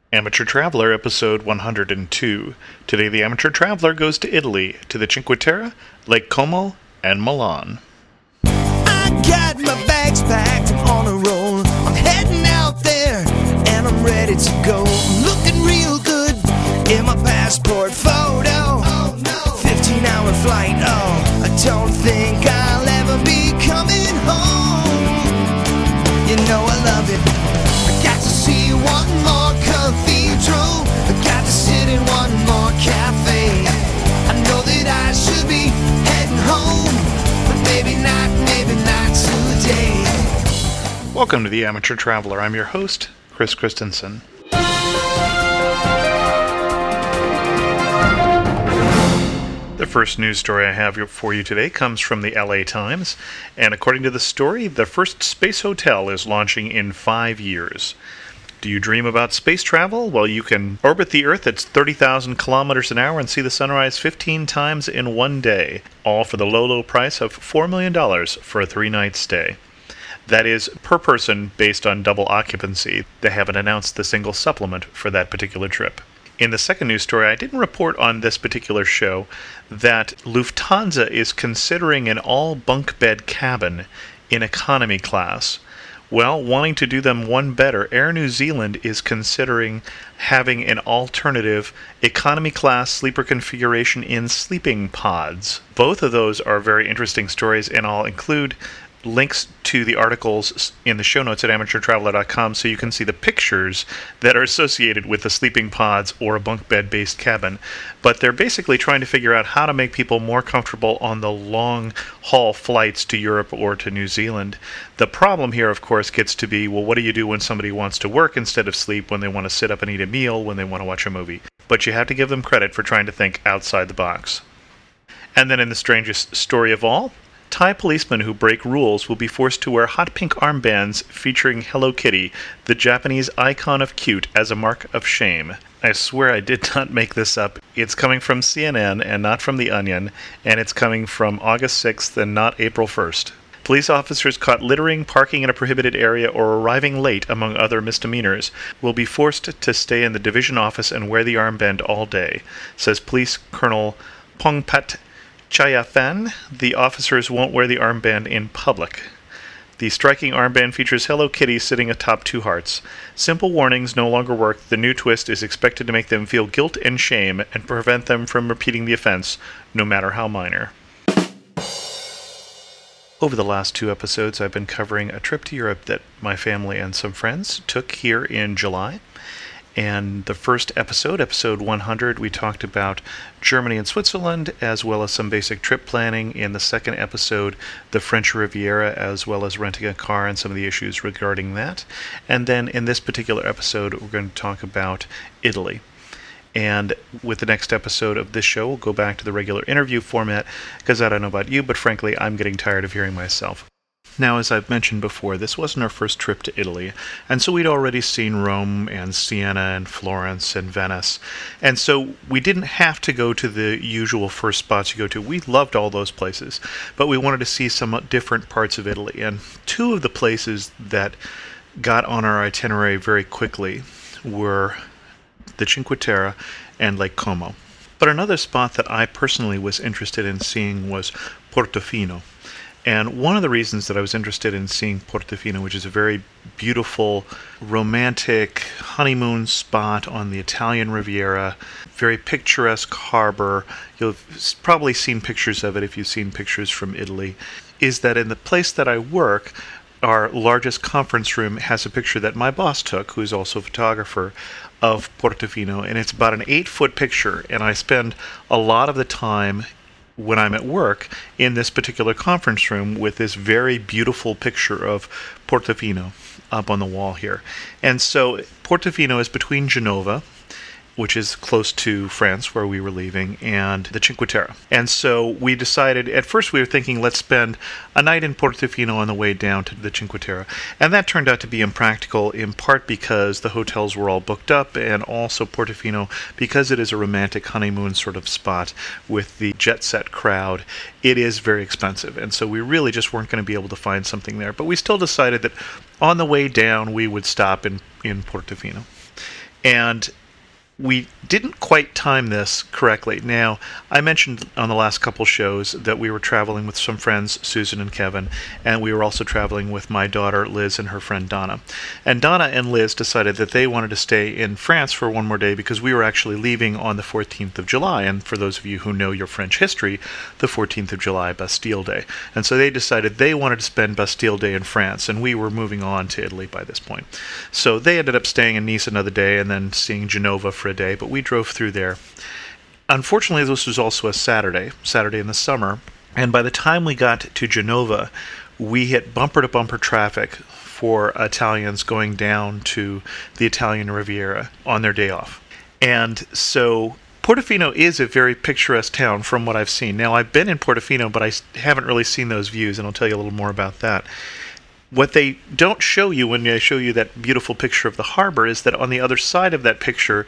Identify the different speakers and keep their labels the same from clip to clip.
Speaker 1: Amateur Traveler, episode 102. Today the Amateur Traveler goes to Italy, to the Cinque Terre, Lake Como, and Milan.
Speaker 2: I got my bags packed, I'm on a roll. I'm heading out there, and I'm ready to go. I'm looking real good in my passport photo. 15-hour flight, I don't think I'll ever be coming home. You know I love it. I got to see one more cathedral. I got to sit in one more cafe. I know that I should be heading home, but maybe not today.
Speaker 1: Welcome to the Amateur Traveler. I'm your host, Chris Christensen. The first news story I have for you today comes from the LA Times, and according to the story, the first space hotel is launching in 5 years. Do you dream about space travel? Well, you can orbit the Earth at 30,000 kilometers an hour and see the sunrise 15 times in one day, all for the low price of $4 million for a 3-night stay. That is per person based on double occupancy. They haven't announced the single supplement for that particular trip. In the second news story, I didn't report on this particular show that Lufthansa is considering an all-bunk bed cabin in economy class. Well, wanting to do them one better, Air New Zealand is considering having an alternative economy class sleeper configuration in sleeping pods. Both of those are very interesting stories, and I'll include links to the articles in the show notes at amateurtraveler.com so you can see the pictures that are associated with the sleeping pods or a bunk bed based cabin. But they're basically trying to figure out how to make people more comfortable on the long haul flights to Europe or to New Zealand. The problem here, of course, gets to be, well, what do you do when somebody wants to work instead of sleep, when they want to sit up and eat a meal, when they want to watch a movie? But you have to give them credit for trying to think outside the box. And then in the strangest story of all, Thai policemen who break rules will be forced to wear hot pink armbands featuring Hello Kitty, the Japanese icon of cute, as a mark of shame. I swear I did not make this up. It's coming from CNN and not from The Onion, and it's coming from August 6th and not April 1st. Police officers caught littering, parking in a prohibited area, or arriving late, among other misdemeanors, will be forced to stay in the division office and wear the armband all day, says Police Colonel Pongpat Chayafan. The officers won't wear the armband in public. The striking armband features Hello Kitty sitting atop 2 hearts. Simple warnings no longer work. The new twist is expected to make them feel guilt and shame and prevent them from repeating the offense, no matter how minor. Over the last 2 episodes, I've been covering a trip to Europe that my family and some friends took here in July. And the first episode, episode 100, we talked about Germany and Switzerland, as well as some basic trip planning. In the second episode, the French Riviera, as well as renting a car and some of the issues regarding that. And then in this particular episode, we're going to talk about Italy. And with the next episode of this show, we'll go back to the regular interview format, because I don't know about you, but frankly, I'm getting tired of hearing myself. Now, as I've mentioned before, this wasn't our first trip to Italy, and so we'd already seen Rome and Siena and Florence and Venice, and so we didn't have to go to the usual first spots you go to. We loved all those places, but we wanted to see some different parts of Italy, and 2 of the places that got on our itinerary very quickly were the Cinque Terre and Lake Como. But another spot that I personally was interested in seeing was Portofino. And one of the reasons that I was interested in seeing Portofino, which is a very beautiful, romantic honeymoon spot on the Italian Riviera, very picturesque harbor, you've probably seen pictures of it if you've seen pictures from Italy, is that in the place that I work, our largest conference room has a picture that my boss took, who's also a photographer, of Portofino, and it's about an 8-foot picture, and I spend a lot of the time when I'm at work in this particular conference room with this very beautiful picture of Portofino up on the wall here. And so Portofino is between Genova, which is close to France, where we were leaving, and the Cinque Terre. And so we decided, at first we were thinking, let's spend a night in Portofino on the way down to the Cinque Terre. And that turned out to be impractical, in part because the hotels were all booked up, and also Portofino, because it is a romantic honeymoon sort of spot with the jet-set crowd, it is very expensive. And so we really just weren't going to be able to find something there. But we still decided that on the way down, we would stop in Portofino. And we didn't quite time this correctly. Now, I mentioned on the last couple shows that we were traveling with some friends, Susan and Kevin, and we were also traveling with my daughter Liz and her friend Donna. And Donna and Liz decided that they wanted to stay in France for one more day because we were actually leaving on the 14th of July. And for those of you who know your French history, the 14th of July, Bastille Day. And so they decided they wanted to spend Bastille Day in France, and we were moving on to Italy by this point. So they ended up staying in Nice another day and then seeing Genova for a day, but we drove through there. Unfortunately, this was also a Saturday in the summer, and by the time we got to Genova, we hit bumper-to-bumper traffic for Italians going down to the Italian Riviera on their day off. And so Portofino is a very picturesque town from what I've seen. Now, I've been in Portofino, but I haven't really seen those views, and I'll tell you a little more about that. What they don't show you when they show you that beautiful picture of the harbor is that on the other side of that picture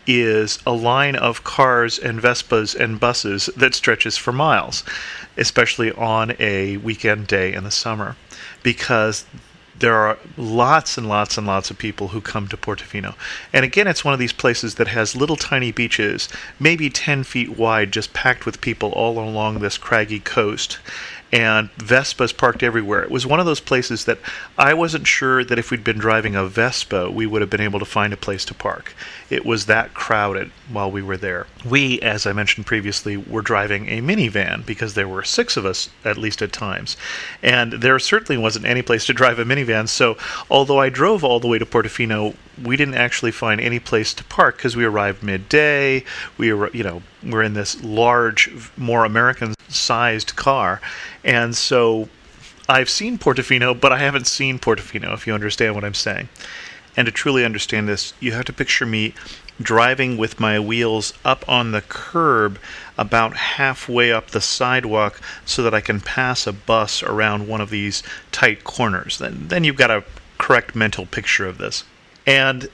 Speaker 1: is a line of cars and Vespas and buses that stretches for miles, especially on a weekend day in the summer, because there are lots and lots and lots of people who come to Portofino. And again, it's one of these places that has little tiny beaches, maybe 10 feet wide, just packed with people all along this craggy coast. And Vespas parked everywhere. It was one of those places that I wasn't sure that if we'd been driving a Vespa, we would have been able to find a place to park. It was that crowded while we were there. We, as I mentioned previously, were driving a minivan because there were 6 of us, at least at times. And there certainly wasn't any place to drive a minivan, so although I drove all the way to Portofino, we didn't actually find any place to park because we arrived midday. We're in this large, more American-sized car. And so I've seen Portofino, but I haven't seen Portofino, if you understand what I'm saying. And to truly understand this, you have to picture me driving with my wheels up on the curb about halfway up the sidewalk so that I can pass a bus around one of these tight corners. Then you've got a correct mental picture of this. And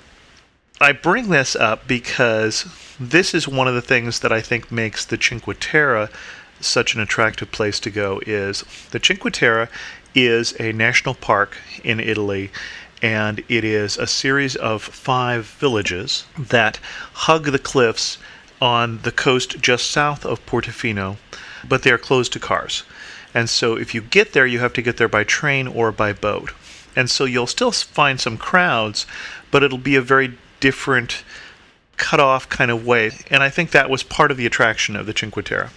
Speaker 1: I bring this up because this is one of the things that I think makes the Cinque Terre such an attractive place to go. Is the Cinque Terre is a national park in Italy, and it is a series of 5 villages that hug the cliffs on the coast just south of Portofino, but they are closed to cars. And so if you get there, you have to get there by train or by boat. And so you'll still find some crowds, but it'll be a very different, cut-off kind of way. And I think that was part of the attraction of the Cinque Terre.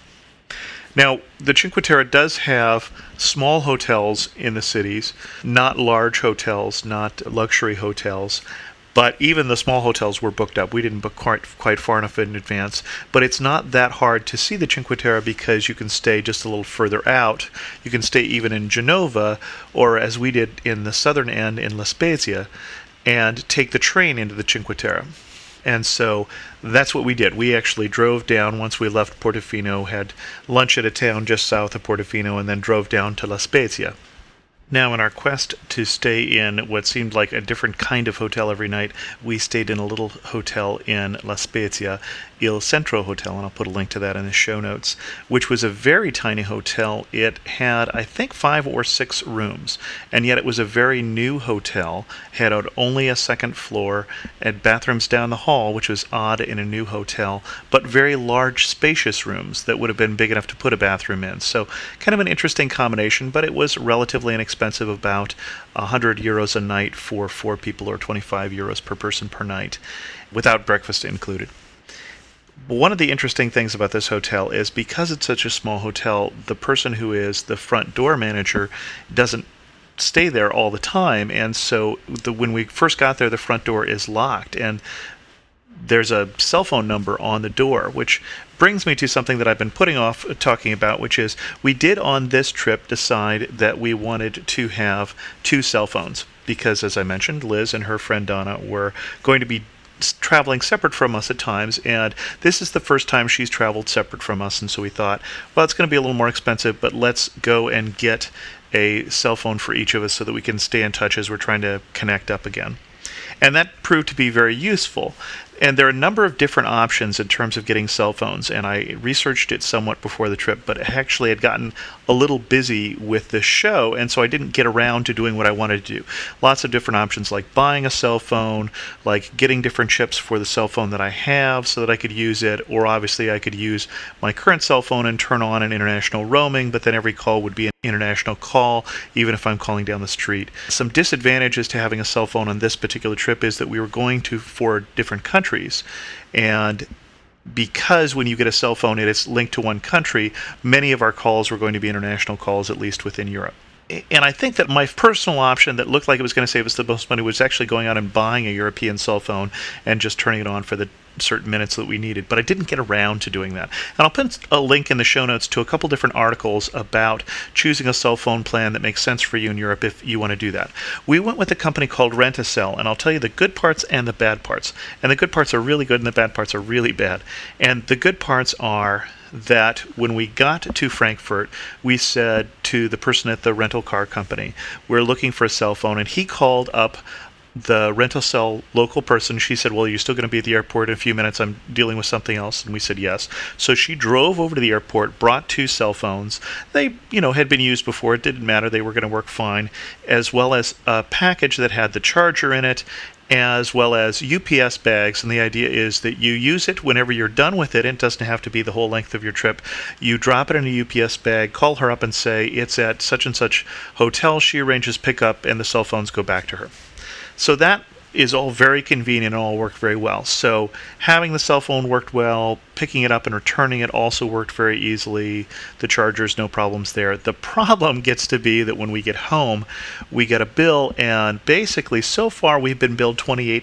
Speaker 1: Now, the Cinque Terre does have small hotels in the cities, not large hotels, not luxury hotels, but even the small hotels were booked up. We didn't book quite far enough in advance, but it's not that hard to see the Cinque Terre because you can stay just a little further out. You can stay even in Genova, or as we did in the southern end in La Spezia, and take the train into the Cinque Terre. And so that's what we did. We actually drove down once we left Portofino, had lunch at a town just south of Portofino, and then drove down to La Spezia. Now, in our quest to stay in what seemed like a different kind of hotel every night, we stayed in a little hotel in La Spezia, Il Centro Hotel, and I'll put a link to that in the show notes, which was a very tiny hotel. It had, I think, 5 or 6 rooms, and yet it was a very new hotel, had only a second floor, had bathrooms down the hall, which was odd in a new hotel, but very large, spacious rooms that would have been big enough to put a bathroom in. So kind of an interesting combination, but it was relatively inexpensive, about 100 euros a night for 4 people, or 25 euros per person per night, without breakfast included. One of the interesting things about this hotel is because it's such a small hotel, the person who is the front door manager doesn't stay there all the time, and so when we first got there, the front door is locked, and there's a cell phone number on the door, which brings me to something that I've been putting off talking about, which is we did on this trip decide that we wanted to have 2 cell phones because, as I mentioned, Liz and her friend Donna were going to be traveling separate from us at times, and this is the first time she's traveled separate from us, and so we thought, well, it's going to be a little more expensive, but let's go and get a cell phone for each of us so that we can stay in touch as we're trying to connect up again. And that proved to be very useful. And there are a number of different options in terms of getting cell phones, and I researched it somewhat before the trip, but actually had gotten a little busy with this show, and so I didn't get around to doing what I wanted to do. Lots of different options, like buying a cell phone, like getting different chips for the cell phone that I have so that I could use it, or obviously I could use my current cell phone and turn on an international roaming, but then every call would be an international call, even if I'm calling down the street. Some disadvantages to having a cell phone on this particular trip is that we were going to 4 different countries, and because when you get a cell phone it is linked to one country, many of our calls were going to be international calls, at least within Europe. And I think that my personal option that looked like it was going to save us the most money was actually going out and buying a European cell phone and just turning it on for the certain minutes that we needed, but I didn't get around to doing that. And I'll put a link in the show notes to a couple different articles about choosing a cell phone plan that makes sense for you in Europe if you want to do that. We went with a company called Rent-A-Cell, and I'll tell you the good parts and the bad parts. And the good parts are really good and the bad parts are really bad. And the good parts are that when we got to Frankfurt, we said to the person at the rental car company, we're looking for a cell phone, and he called up the Rent-A-Cell local person. She said, well, you're still going to be at the airport in a few minutes. I'm dealing with something else. And we said yes. So she drove over to the airport, brought 2 cell phones. They, had been used before. It didn't matter. They were going to work fine, as well as a package that had the charger in it, as well as UPS bags. And the idea is that you use it whenever you're done with it. It doesn't have to be the whole length of your trip. You drop it in a UPS bag, call her up and say it's at such and such hotel. She arranges pickup, and the cell phones go back to her. So that is all very convenient and all worked very well. So having the cell phone worked well, picking it up and returning it also worked very easily. The chargers, no problems there. The problem gets to be that when we get home, we get a bill, and basically so far we've been billed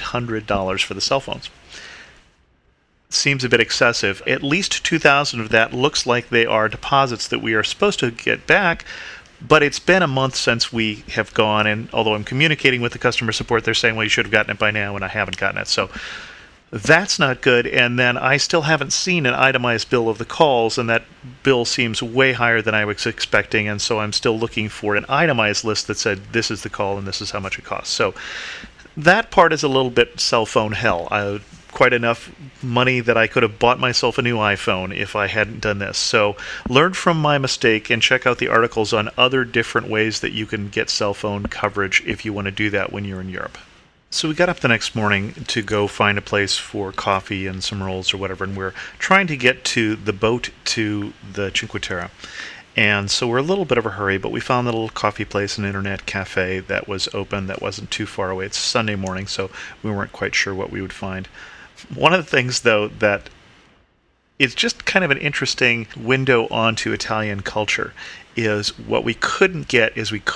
Speaker 1: $2,800 for the cell phones. Seems a bit excessive. At least $2,000 of that looks like they are deposits that we are supposed to get back. But it's been a month since we have gone, and although I'm communicating with the customer support, they're saying, well, you should have gotten it by now, and I haven't gotten it. So that's not good. And then I still haven't seen an itemized bill of the calls, and that bill seems way higher than I was expecting, and so I'm still looking for an itemized list that said, this is the call and this is how much it costs. So that part is a little bit cell phone hell. Quite enough money that I could have bought myself a new iPhone if I hadn't done this. So learn from my mistake and check out the articles on other different ways that you can get cell phone coverage if you want to do that when you're in Europe. So we got up the next morning to go find a place for coffee and some rolls or whatever, and we're trying to get to the boat to the Cinque Terre. And so we're a little bit of a hurry, but we found a little coffee place, an internet cafe that was open, that wasn't too far away. It's Sunday morning, so we weren't quite sure what we would find. One of the things, though, that is just kind of an interesting window onto Italian culture is what we couldn't get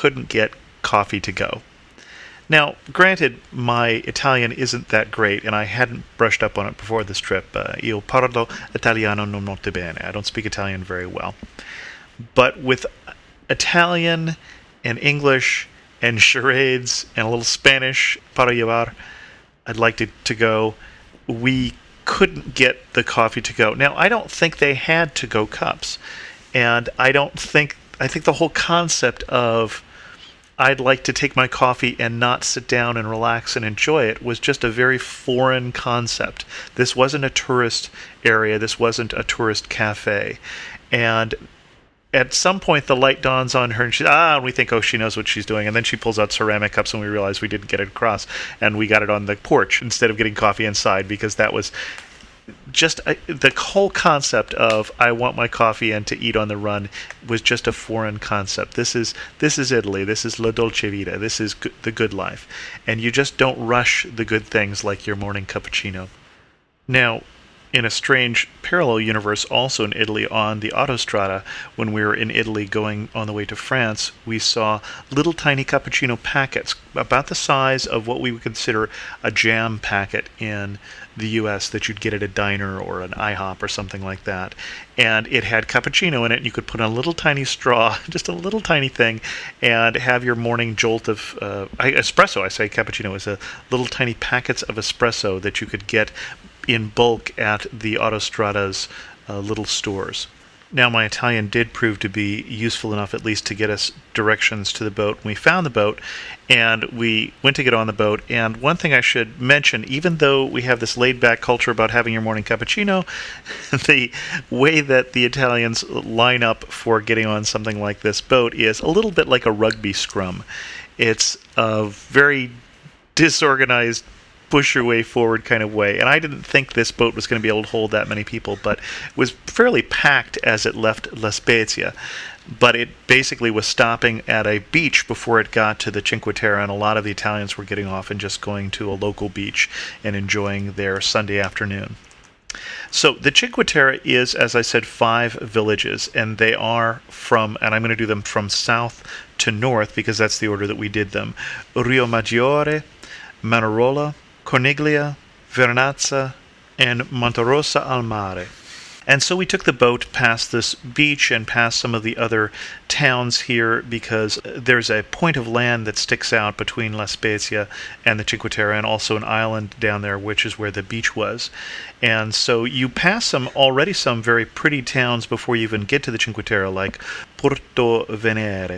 Speaker 1: coffee to go. Now, granted, my Italian isn't that great, and I hadn't brushed up on it before this trip. Io parlo italiano non molto bene. I don't speak Italian very well. But with Italian and English and charades and a little Spanish, para llevar, I'd like to go, we couldn't get the coffee to go. Now, I don't think they had to-go cups, and I think the whole concept of I'd like to take my coffee and not sit down and relax and enjoy it was just a very foreign concept. This wasn't a tourist area. This wasn't a tourist cafe. And at some point, the light dawns on her, and we think, oh, she knows what she's doing. And then she pulls out ceramic cups, and we realize we didn't get it across. And we got it on the porch instead of getting coffee inside, because that was just the whole concept of I want my coffee and to eat on the run was just a foreign concept. This is Italy. This is la dolce vita. This is the good life. And you just don't rush the good things like your morning cappuccino. Now, in a strange parallel universe, also in Italy, on the Autostrada, when we were in Italy going on the way to France, we saw little tiny cappuccino packets, about the size of what we would consider a jam packet in the U.S. that you'd get at a diner or an IHOP or something like that. And it had cappuccino in it, and you could put in a little tiny straw, just a little tiny thing, and have your morning jolt of espresso. I say cappuccino is a little tiny packets of espresso that you could get in bulk at the Autostrada's little stores. Now, my Italian did prove to be useful enough at least to get us directions to the boat. We found the boat, and we went to get on the boat. And one thing I should mention, even though we have this laid-back culture about having your morning cappuccino, the way that the Italians line up for getting on something like this boat is a little bit like a rugby scrum. It's a very disorganized, push your way forward kind of way. And I didn't think this boat was going to be able to hold that many people, but it was fairly packed as it left La Spezia. But it basically was stopping at a beach before it got to the Cinque Terre, and a lot of the Italians were getting off and just going to a local beach and enjoying their Sunday afternoon. So the Cinque Terre is, as I said, 5 villages, and they are from, and I'm going to do them from south to north because that's the order that we did them, Riomaggiore, Manarola, Corniglia, Vernazza, and Monterossa al Mare. And so we took the boat past this beach and past some of the other towns here because there's a point of land that sticks out between La Spezia and the Cinque Terre, and also an island down there, which is where the beach was. And so you pass some very pretty towns before you even get to the Cinque Terre, like Porto Venere.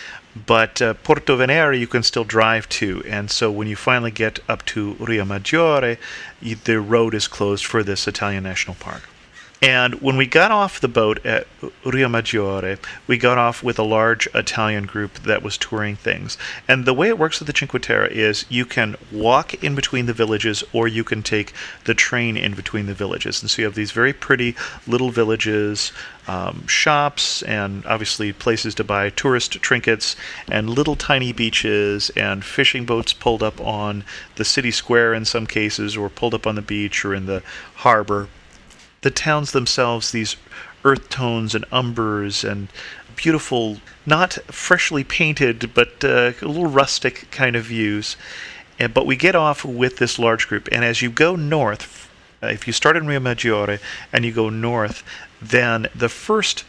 Speaker 1: But Porto Venere you can still drive to, and so when you finally get up to Riomaggiore, the road is closed for this Italian National Park. And when we got off the boat at Riomaggiore, we got off with a large Italian group that was touring things. And the way it works with the Cinque Terre is you can walk in between the villages, or you can take the train in between the villages. And so you have these very pretty little villages, shops, and obviously places to buy tourist trinkets, and little tiny beaches, and fishing boats pulled up on the city square in some cases, or pulled up on the beach or in the harbor. The towns themselves, these earth tones and umbers and beautiful, not freshly painted, but a little rustic kind of views. But we get off with this large group, and as you go north, if you start in Riomaggiore and you go north, then the first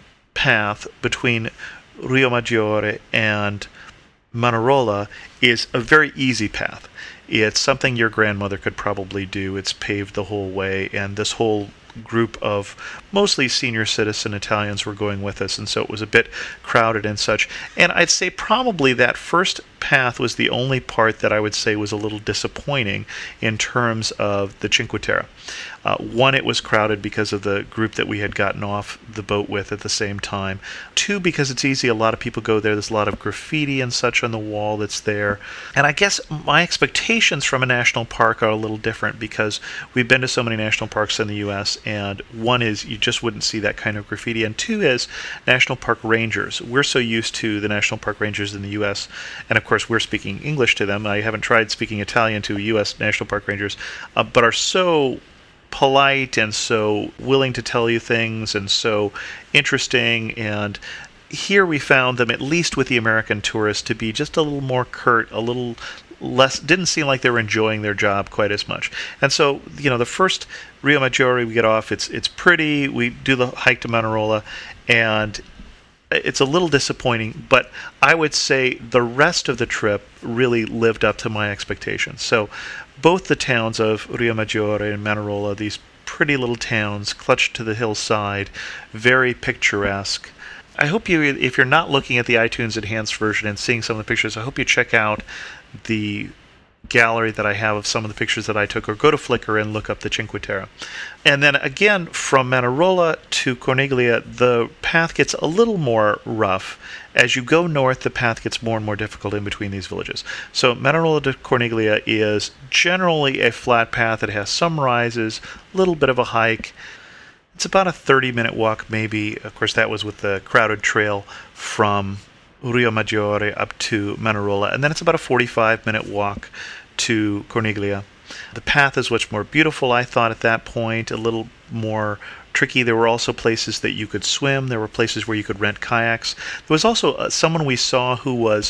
Speaker 1: path between Riomaggiore and Manarola is a very easy path. It's something your grandmother could probably do. It's paved the whole way, and this whole group of mostly senior citizen Italians were going with us, and so it was a bit crowded and such. And I'd say probably that first path was the only part that I would say was a little disappointing in terms of the Cinque Terre. One, it was crowded because of the group that we had gotten off the boat with at the same time. 2, because it's easy, a lot of people go there. There's a lot of graffiti and such on the wall that's there. And I guess my expectations from a national park are a little different because we've been to so many national parks in the U.S., and 1 is you just wouldn't see that kind of graffiti, and 2 is national park rangers. We're so used to the national park rangers in the U.S., and of course we're speaking English to them. I haven't tried speaking Italian to U.S. national park rangers, but are so polite and so willing to tell you things and so interesting. And here we found them, at least with the American tourists, to be just a little more curt, a little less, didn't seem like they were enjoying their job quite as much. And so, the first Riomaggiore we get off, it's pretty, we do the hike to Manarola, and it's a little disappointing, but I would say the rest of the trip really lived up to my expectations. So both the towns of Riomaggiore and Manarola, these pretty little towns clutched to the hillside, very picturesque. I hope you, if you're not looking at the iTunes enhanced version and seeing some of the pictures, I hope you check out the gallery that I have of some of the pictures that I took, or go to Flickr and look up the Cinque Terre. And then again, from Manarola to Corniglia, the path gets a little more rough. As you go north, the path gets more and more difficult in between these villages. So Manarola to Corniglia is generally a flat path. It has some rises, a little bit of a hike. It's about a 30-minute walk, maybe. Of course, that was with the crowded trail from Riomaggiore up to Manarola, and then it's about a 45-minute walk to Corniglia. The path is much more beautiful, I thought, at that point, a little more tricky. There were also places that you could swim. There were places where you could rent kayaks. There was also someone we saw who was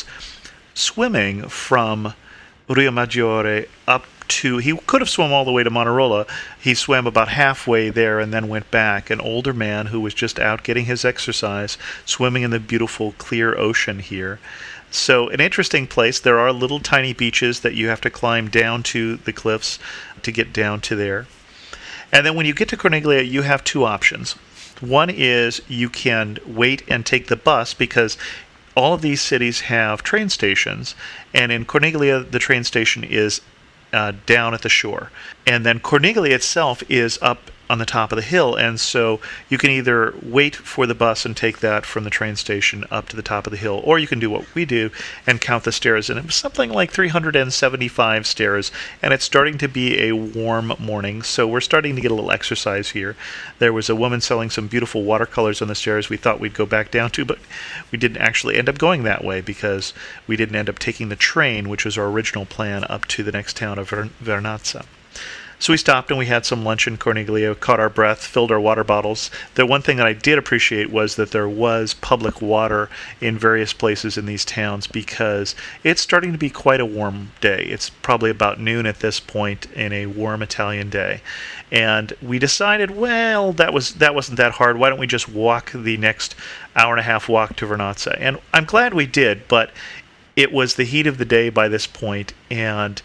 Speaker 1: swimming from Riomaggiore up to, he could have swum all the way to Manarola. He swam about halfway there and then went back. An older man who was just out getting his exercise, swimming in the beautiful clear ocean here. So an interesting place. There are little tiny beaches that you have to climb down to the cliffs to get down to there. And then when you get to Corniglia, you have 2 options. One is you can wait and take the bus because all of these cities have train stations, and in Corniglia, the train station is down at the shore. And then Corniglia itself is up on the top of the hill, and so you can either wait for the bus and take that from the train station up to the top of the hill, or you can do what we do and count the stairs. And it was something like 375 stairs, and it's starting to be a warm morning, so we're starting to get a little exercise here. There was a woman selling some beautiful watercolors on the stairs we thought we'd go back down to, but we didn't actually end up going that way because we didn't end up taking the train, which was our original plan, up to the next town of Vernazza. So we stopped and we had some lunch in Corniglia, caught our breath, filled our water bottles. The one thing that I did appreciate was that there was public water in various places in these towns because it's starting to be quite a warm day. It's probably about noon at this point in a warm Italian day. And we decided, well, that wasn't that hard. Why don't we just walk the next hour-and-a-half walk to Vernazza? And I'm glad we did, but it was the heat of the day by this point, and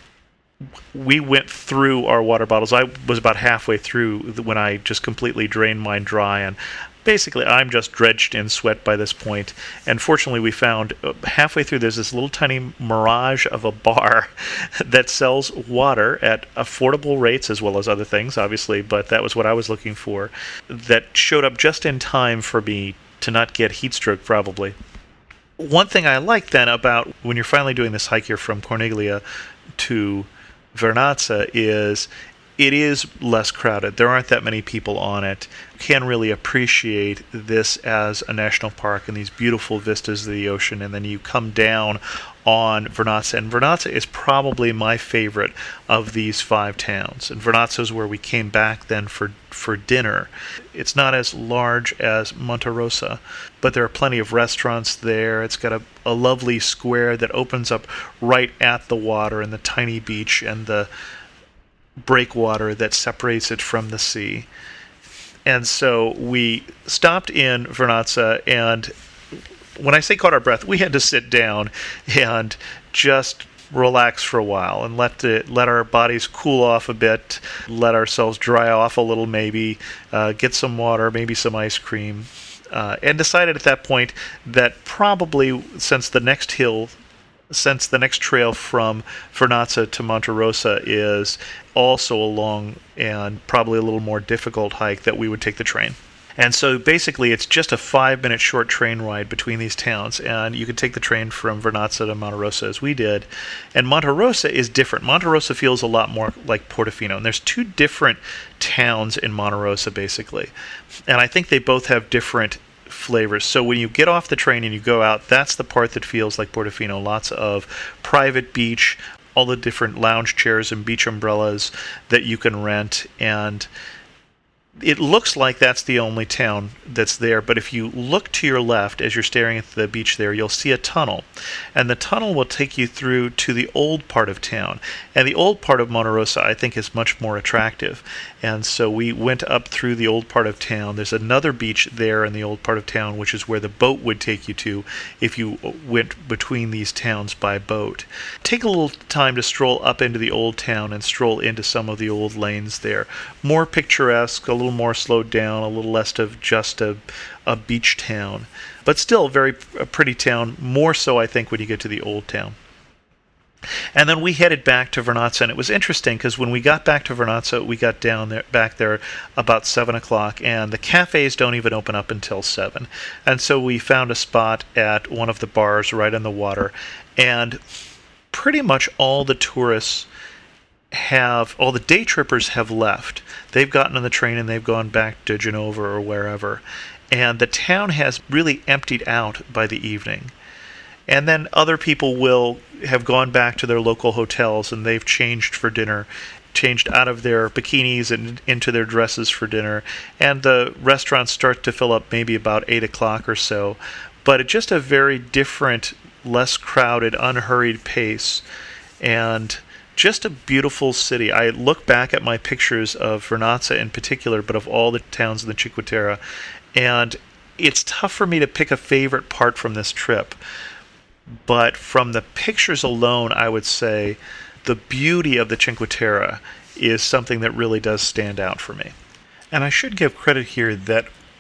Speaker 1: we went through our water bottles. I was about halfway through when I just completely drained mine dry, and basically I'm just drenched in sweat by this point. And fortunately we found halfway through there's this little tiny mirage of a bar that sells water at affordable rates as well as other things, obviously, but that was what I was looking for. That showed up just in time for me to not get heat stroke probably. One thing I like then about when you're finally doing this hike here from Corniglia to Vernazza is it is less crowded. There aren't that many people on it. You can really appreciate this as a national park and these beautiful vistas of the ocean, and then you come down on Vernazza, and Vernazza is probably my favorite of these 5 towns. And Vernazza is where we came back then for dinner. It's not as large as Monterosa, but there are plenty of restaurants there. It's got a lovely square that opens up right at the water and the tiny beach and the breakwater that separates it from the sea. And so we stopped in Vernazza, and when I say caught our breath, we had to sit down and just relax for a while and let our bodies cool off a bit, let ourselves dry off a little maybe, get some water, maybe some ice cream, and decided at that point that probably since the next trail from Vernazza to Monterosa is also a long and probably a little more difficult hike, that we would take the train. And so basically it's just a 5-minute short train ride between these towns, and you can take the train from Vernazza to Monterosa as we did. And Monterosa is different. Monterosa feels a lot more like Portofino, and there's 2 different towns in Monterosa basically. And I think they both have different flavors. So when you get off the train and you go out, that's the part that feels like Portofino. Lots of private beach, all the different lounge chairs and beach umbrellas that you can rent, and it looks like that's the only town that's there, but if you look to your left as you're staring at the beach there, you'll see a tunnel. And the tunnel will take you through to the old part of town. And the old part of Monterosa, I think, is much more attractive. And so we went up through the old part of town. There's another beach there in the old part of town, which is where the boat would take you to if you went between these towns by boat. Take a little time to stroll up into the old town and stroll into some of the old lanes there. More picturesque, a little more slowed down, a little less of just a beach town, but still a pretty town, more so I think when you get to the old town. And then we headed back to Vernazza, and it was interesting because when we got back to Vernazza, we got back there about 7 o'clock, and the cafes don't even open up until 7. And so we found a spot at one of the bars right on the water, and pretty much all the day trippers have left. They've gotten on the train and they've gone back to Genova or wherever. And the town has really emptied out by the evening. And then other people will have gone back to their local hotels and they've changed for dinner, changed out of their bikinis and into their dresses for dinner. And the restaurants start to fill up maybe about 8 o'clock or so. But it's just a very different, less crowded, unhurried pace. And just a beautiful city. I look back at my pictures of Vernazza in particular, but of all the towns in the Cinque Terre, and it's tough for me to pick a favorite part from this trip. But from the pictures alone, I would say the beauty of the Cinque Terre is something that really does stand out for me. And I should give credit here that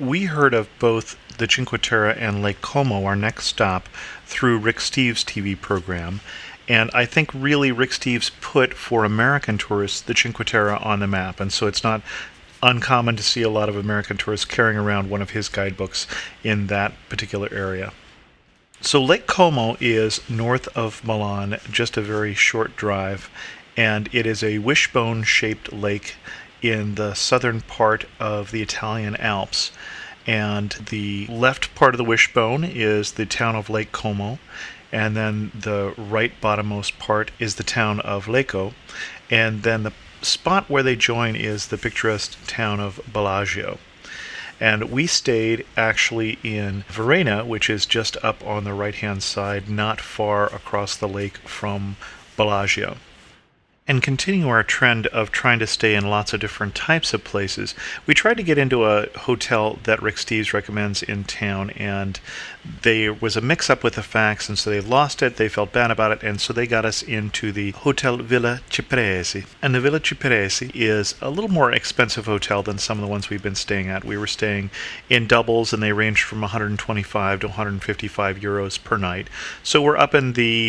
Speaker 1: we heard of both the Cinque Terre and Lake Como, our next stop, through Rick Steves' TV program. And I think really Rick Steves put, for American tourists, the Cinque Terre on the map. And so it's not uncommon to see a lot of American tourists carrying around one of his guidebooks in that particular area. So Lake Como is north of Milan, just a very short drive, and it is a wishbone-shaped lake in the southern part of the Italian Alps. And the left part of the wishbone is the town of Lake Como, and then the right bottommost part is the town of Lecco, and then the spot where they join is the picturesque town of Bellagio. And we stayed actually in Varenna, which is just up on the right-hand side, not far across the lake from Bellagio. And continue our trend of trying to stay in lots of different types of places, we tried to get into a hotel that Rick Steves recommends in town, and there was a mix-up with the facts, and so they lost it, they felt bad about it, and so they got us into the Hotel Villa Cipresi. And the Villa Cipresi is a little more expensive hotel than some of the ones we've been staying at. We were staying in doubles, and they ranged from 125 to 155 euros per night. So we're up in the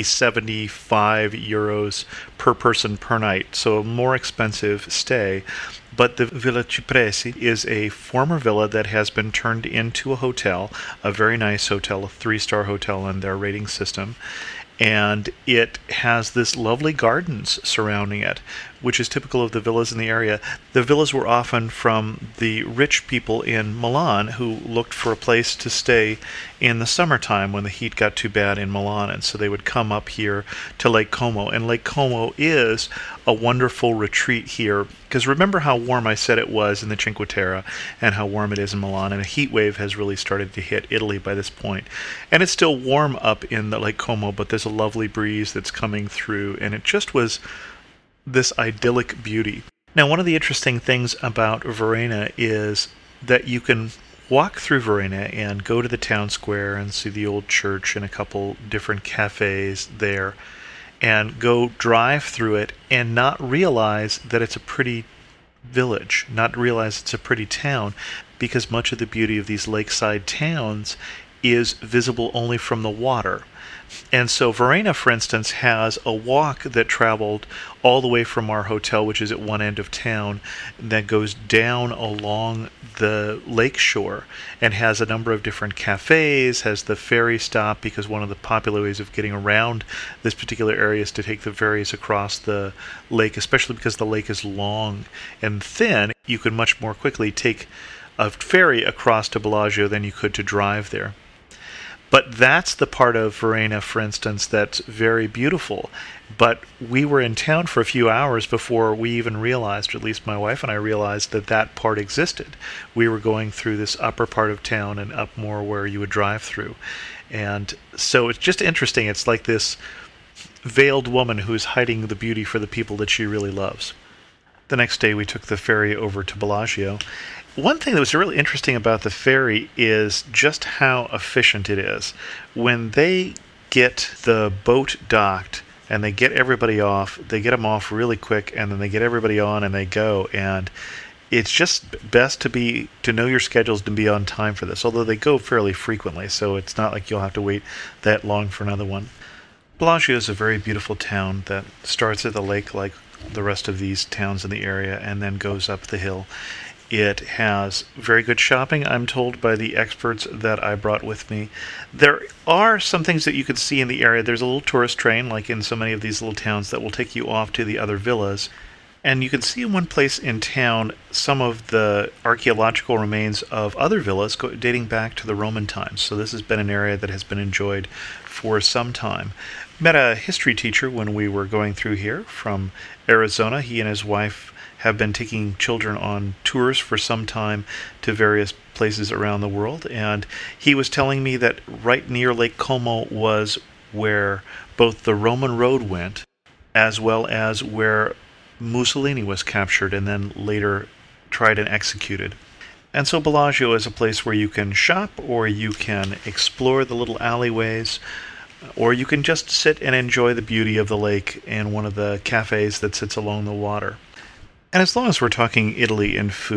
Speaker 1: 75 euros per person per night, so a more expensive stay. But the Villa Cipresi is a former villa that has been turned into a hotel, a very nice hotel, a 3-star hotel on their rating system. And it has this lovely gardens surrounding it, which is typical of the villas in the area. The villas were often from the rich people in Milan who looked for a place to stay in the summertime when the heat got too bad in Milan, and so they would come up here to Lake Como. And Lake Como is a wonderful retreat here, because remember how warm I said it was in the Cinque Terre and how warm it is in Milan, and a heat wave has really started to hit Italy by this point. And it's still warm up in the Lake Como, but there's a lovely breeze that's coming through, and it just was this idyllic beauty. Now, one of the interesting things about Varenna is that you can walk through Varenna and go to the town square and see the old church and a couple different cafes there, and go drive through it and not realize that it's a pretty village, not realize it's a pretty town, because much of the beauty of these lakeside towns is visible only from the water. And so Varenna, for instance, has a walk that traveled all the way from our hotel, which is at one end of town, that goes down along the lake shore and has a number of different cafes, has the ferry stop, because one of the popular ways of getting around this particular area is to take the ferries across the lake, especially because the lake is long and thin. You can much more quickly take a ferry across to Bellagio than you could to drive there. But that's the part of Varenna, for instance, that's very beautiful. But we were in town for a few hours before we even realized, or at least my wife and I realized, that that part existed. We were going through this upper part of town and up more where you would drive through. And so it's just interesting. It's like this veiled woman who's hiding the beauty for the people that she really loves. The next day we took the ferry over to Bellagio. One thing that was really interesting about the ferry is just how efficient it is. When they get the boat docked and they get everybody off, they get them off really quick, and then they get everybody on and they go. And it's just best to know your schedules to be on time for this, although they go fairly frequently, so it's not like you'll have to wait that long for another one. Bellagio is a very beautiful town that starts at the lake like the rest of these towns in the area and then goes up the hill. It has very good shopping, I'm told by the experts that I brought with me. There are some things that you can see in the area. There's a little tourist train, like in so many of these little towns, that will take you off to the other villas. And you can see in one place in town some of the archaeological remains of other villas dating back to the Roman times. So this has been an area that has been enjoyed for some time. Met a history teacher when we were going through here from Arizona. He and his wife have been taking children on tours for some time to various places around the world, and he was telling me that right near Lake Como was where both the Roman road went, as well as where Mussolini was captured and then later tried and executed. And so Bellagio is a place where you can shop, or you can explore the little alleyways, or you can just sit and enjoy the beauty of the lake in one of the cafes that sits along the water. And as long as we're talking Italy and food,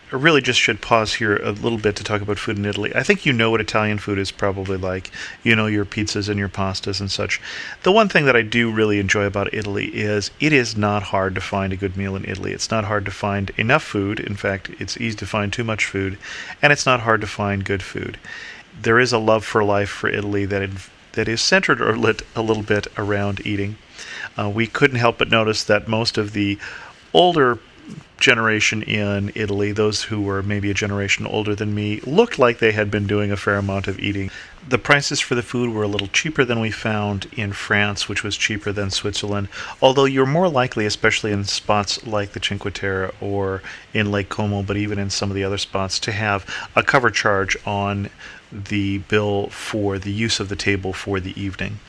Speaker 1: I really just should pause here a little bit to talk about food in Italy. I think you know what Italian food is probably like. You know your pizzas and your pastas and such. The one thing that I do really enjoy about Italy is it is not hard to find a good meal in Italy. It's not hard to find enough food. In fact, it's easy to find too much food. And it's not hard to find good food. There is a love for life for Italy that is centered or lit a little bit around eating. We couldn't help but notice that most of the older generation in Italy, those who were maybe a generation older than me, looked like they had been doing a fair amount of eating. The prices for the food were a little cheaper than we found in France, which was cheaper than Switzerland, although you're more likely, especially in spots like the Cinque Terre or in Lake Como, but even in some of the other spots, to have a cover charge on the bill for the use of the table for the evening.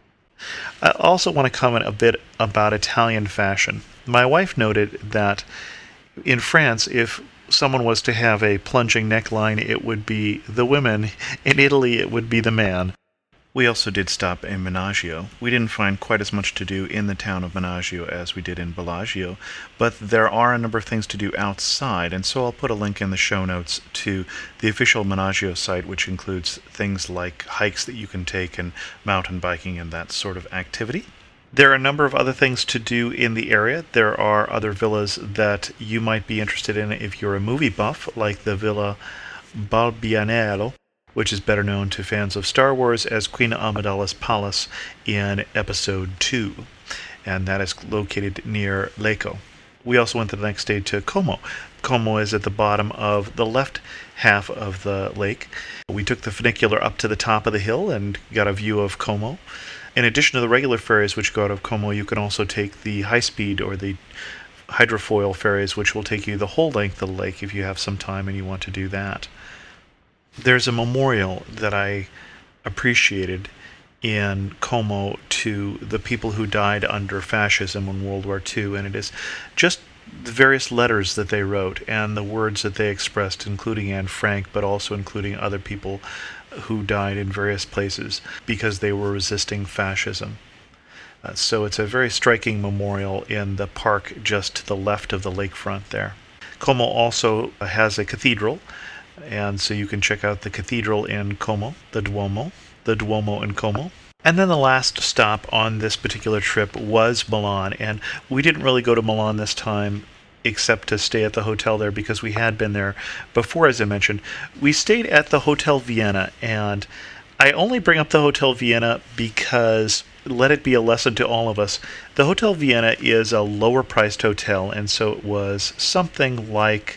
Speaker 1: I also want to comment a bit about Italian fashion. My wife noted that in France, if someone was to have a plunging neckline, it would be the women. In Italy, it would be the man. We also did stop in Menaggio. We didn't find quite as much to do in the town of Menaggio as we did in Bellagio, but there are a number of things to do outside, and so I'll put a link in the show notes to the official Menaggio site, which includes things like hikes that you can take and mountain biking and that sort of activity. There are a number of other things to do in the area. There are other villas that you might be interested in if you're a movie buff, like the Villa Balbianello, which is better known to fans of Star Wars as Queen Amidala's Palace in Episode 2, and that is located near Lecco. We also went the next day to Como. Como is at the bottom of the left half of the lake. We took the funicular up to the top of the hill and got a view of Como. In addition to the regular ferries which go out of Como, you can also take the high-speed or the hydrofoil ferries, which will take you the whole length of the lake if you have some time and you want to do that. There's a memorial that I appreciated in Como to the people who died under fascism in World War II, and it is just the various letters that they wrote and the words that they expressed, including Anne Frank, but also including other people who died in various places because they were resisting fascism. So it's a very striking memorial in the park just to the left of the lakefront there. Como also has a cathedral, and so you can check out the cathedral in Como, the Duomo in Como. And then the last stop on this particular trip was Milan, and we didn't really go to Milan this time except to stay at the hotel there because we had been there before, as I mentioned. We stayed at the Hotel Vienna, and I only bring up the Hotel Vienna because, let it be a lesson to all of us, the Hotel Vienna is a lower-priced hotel, and so it was something like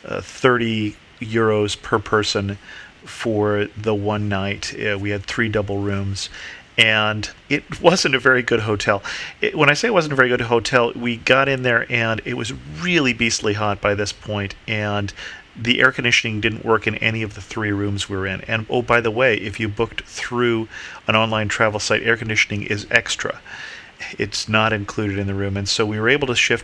Speaker 1: 30 euros per person for the one night. We had 3 double rooms, and it wasn't a very good hotel. When I say it wasn't a very good hotel, we got in there and it was really beastly hot by this point, and the air conditioning didn't work in any of the 3 rooms we were in. And oh, by the way, if you booked through an online travel site, air conditioning is extra. It's not included in the room, and so we were able to shift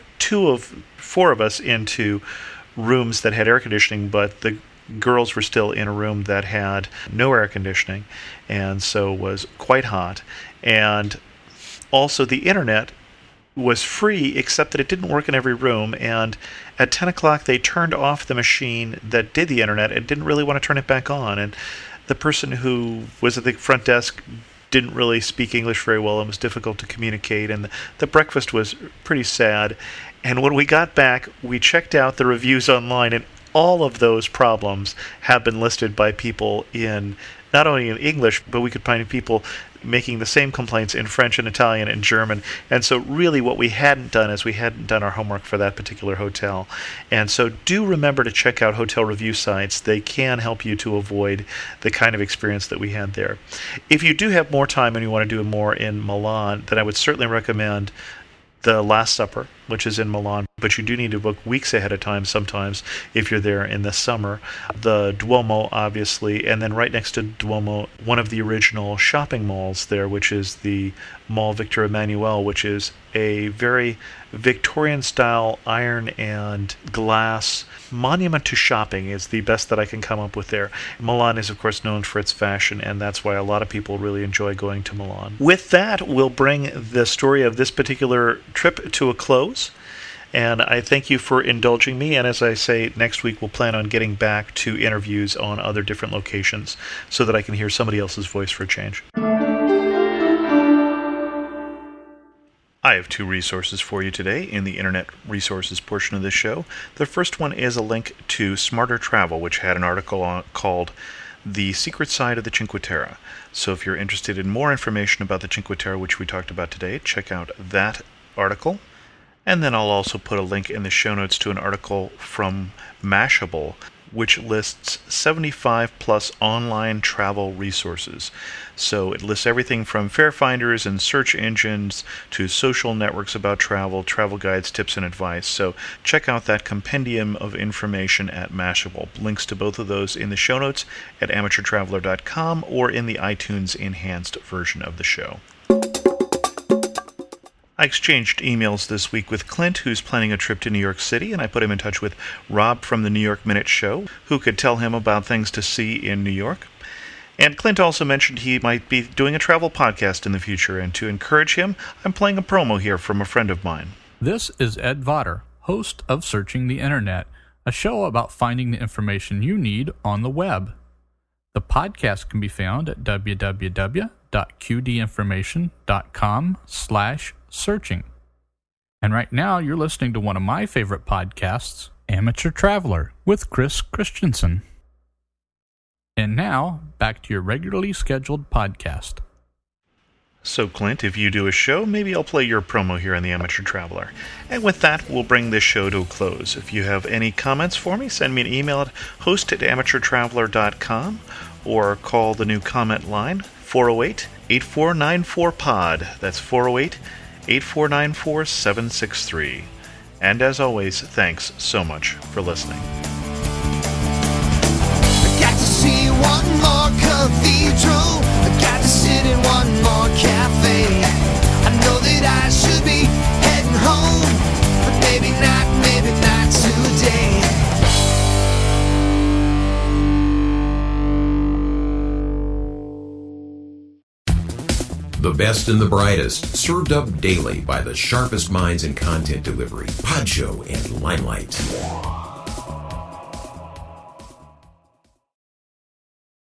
Speaker 1: 4 of us into rooms that had air conditioning, but the girls were still in a room that had no air conditioning, and so was quite hot. And also the internet was free, except that it didn't work in every room, and at 10 o'clock they turned off the machine that did the internet and didn't really want to turn it back on, and the person who was at the front desk didn't really speak English very well and was difficult to communicate, and the breakfast was pretty sad. And when we got back, we checked out the reviews online, and all of those problems have been listed by people in not only in English, but we could find people making the same complaints in French and Italian and German. And so really what we hadn't done is we hadn't done our homework for that particular hotel. And so do remember to check out hotel review sites. They can help you to avoid the kind of experience that we had there. If you do have more time and you want to do more in Milan, then I would certainly recommend the Last Supper, which is in Milan, but you do need to book weeks ahead of time sometimes if you're there in the summer. The Duomo, obviously, and then right next to Duomo, one of the original shopping malls there, which is the Mall Victor Emmanuel, which is a very Victorian-style iron and glass monument to shopping, is the best that I can come up with there. Milan is, of course, known for its fashion, and that's why a lot of people really enjoy going to Milan. With that, we'll bring the story of this particular trip to a close. And I thank you for indulging me. And as I say, next week we'll plan on getting back to interviews on other different locations so that I can hear somebody else's voice for a change. I have two resources for you today in the Internet Resources portion of this show. The first one is a link to Smarter Travel, which had an article called The Secret Side of the Cinque Terre. So if you're interested in more information about the Cinque Terre, which we talked about today, check out that article. And then I'll also put a link in the show notes to an article from Mashable, which lists 75 plus online travel resources. So it lists everything from fare finders and search engines to social networks about travel, travel guides, tips, and advice. So check out that compendium of information at Mashable. Links to both of those in the show notes at amateurtraveler.com or in the iTunes enhanced version of the show. I exchanged emails this week with Clint, who's planning a trip to New York City, and I put him in touch with Rob from the New York Minute Show, who could tell him about things to see in New York. And Clint also mentioned he might be doing a travel podcast in the future, and to encourage him, I'm playing a promo here from a friend of mine.
Speaker 3: This is Ed Vodder, host of Searching the Internet, a show about finding the information you need on the web. The podcast can be found at www.qdinformation.com/searching. And right now you're listening to one of my favorite podcasts, Amateur Traveler, with Chris Christensen. And now, back to your regularly scheduled podcast.
Speaker 1: So, Clint, if you do a show, maybe I'll play your promo here on the Amateur Traveler. And with that, we'll bring this show to a close. If you have any comments for me, send me an email at host@amateurtraveler.com or call the new comment line, 408-8494-POD. That's 408-8494-763. And as always, thanks so much for listening.
Speaker 2: I got to see one more cathedral. I got to sit in one more cafe. I know that I should be heading home, but maybe not today.
Speaker 4: The best and the brightest, served up daily by the sharpest minds in content delivery, Podshow and Limelight.